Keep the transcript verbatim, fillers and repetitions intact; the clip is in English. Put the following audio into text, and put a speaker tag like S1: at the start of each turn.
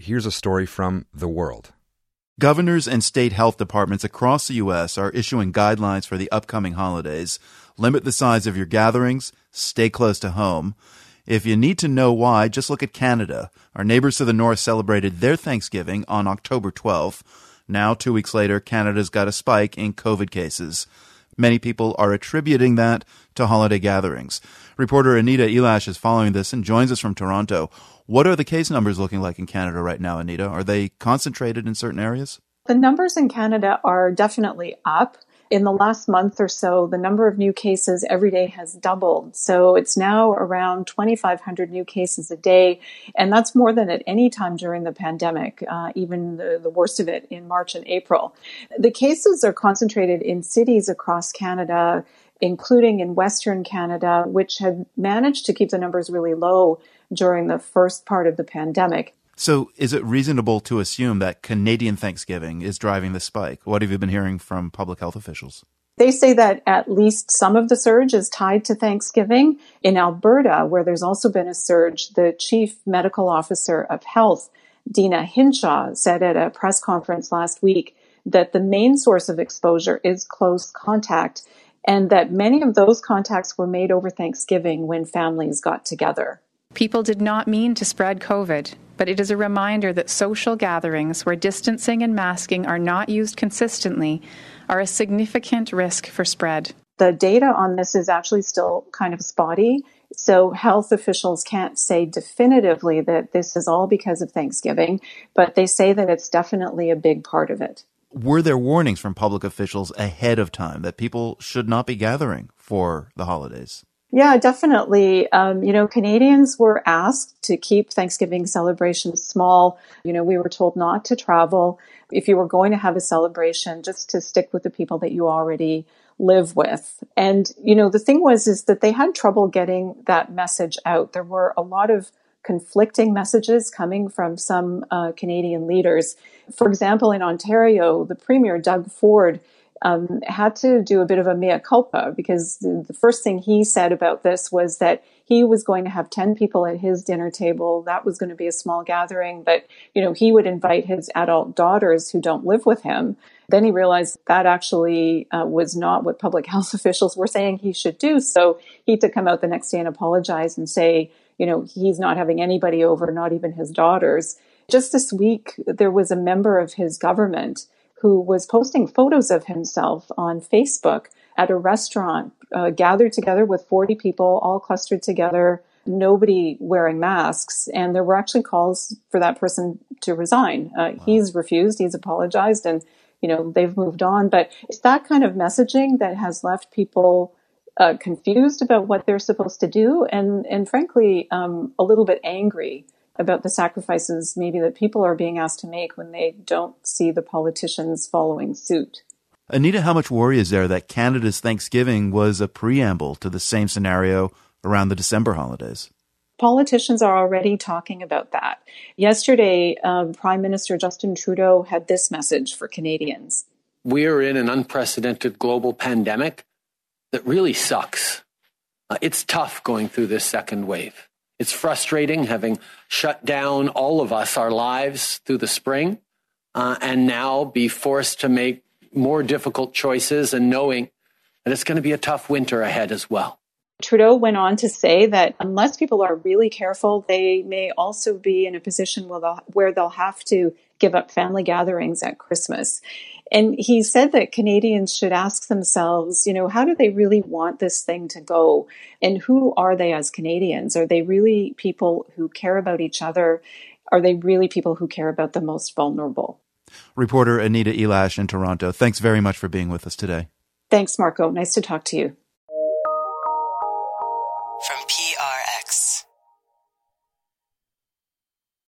S1: here's a story from The World.
S2: Governors and state health departments across the U S are issuing guidelines for the upcoming holidays. Limit the size of your gatherings, stay close to home. If you need to know why, just look at Canada. Our neighbors to the north celebrated their Thanksgiving on October twelfth. Now, two weeks later, Canada's got a spike in COVID cases. Many people are attributing that to holiday gatherings. Reporter Anita Elash is following this and joins us from Toronto. What are the case numbers looking like in Canada right now, Anita? Are they concentrated in certain areas?
S3: The numbers in Canada are definitely up. In the last month or so, the number of new cases every day has doubled. So it's now around twenty-five hundred new cases a day. And that's more than at any time during the pandemic, uh, even the, the worst of it in March and April. The cases are concentrated in cities across Canada, including in Western Canada, which had managed to keep the numbers really low during the first part of the pandemic.
S2: So is it reasonable to assume that Canadian Thanksgiving is driving the spike? What have you been hearing from public health officials?
S3: They say that at least some of the surge is tied to Thanksgiving. In Alberta, where there's also been a surge, the chief medical officer of health, Dina Hinshaw, said at a press conference last week that the main source of exposure is close contact, and that many of those contacts were made over Thanksgiving when families got together.
S4: People did not mean to spread COVID, but it is a reminder that social gatherings where distancing and masking are not used consistently are a significant risk for spread.
S3: The data on this is actually still kind of spotty, so health officials can't say definitively that this is all because of Thanksgiving, but they say that it's definitely a big part of it.
S2: Were there warnings from public officials ahead of time that people should not be gathering for the holidays?
S3: Yeah, definitely. Um, you know, Canadians were asked to keep Thanksgiving celebrations small. You know, we were told not to travel. If you were going to have a celebration, just to stick with the people that you already live with. And, you know, the thing was, is that they had trouble getting that message out. There were a lot of conflicting messages coming from some uh, Canadian leaders. For example, in Ontario, the Premier, Doug Ford, Um, had to do a bit of a mea culpa, because the, the first thing he said about this was that he was going to have ten people at his dinner table. That was going to be a small gathering, but, you know, he would invite his adult daughters who don't live with him. Then he realized that actually uh, was not what public health officials were saying he should do. So he had to come out the next day and apologize and say, you know, he's not having anybody over, not even his daughters. Just this week, there was a member of his government who was posting photos of himself on Facebook at a restaurant, uh, gathered together with forty people, all clustered together, nobody wearing masks. And there were actually calls for that person to resign. Uh, wow. He's refused, he's apologized, and, you know, they've moved on. But it's that kind of messaging that has left people uh, confused about what they're supposed to do, and, and frankly, um, a little bit angry about the sacrifices maybe that people are being asked to make when they don't see the politicians following suit.
S2: Anita, how much worry is there that Canada's Thanksgiving was a preamble to the same scenario around the December holidays?
S3: Politicians are already talking about that. Yesterday, um, Prime Minister Justin Trudeau had this message for Canadians.
S5: We are in an unprecedented global pandemic that really sucks. Uh, it's tough going through this second wave. It's frustrating having shut down all of us, our lives through the spring, uh, and now be forced to make more difficult choices and knowing that it's going to be a tough winter ahead as well.
S3: Trudeau went on to say that unless people are really careful, they may also be in a position where they'll, where they'll have to give up family gatherings at Christmas. And he said that Canadians should ask themselves, you know, how do they really want this thing to go? And who are they as Canadians? Are they really people who care about each other? Are they really people who care about the most vulnerable?
S2: Reporter Anita Elash in Toronto, thanks very much for being with us today.
S3: Thanks, Marco. Nice to talk to you.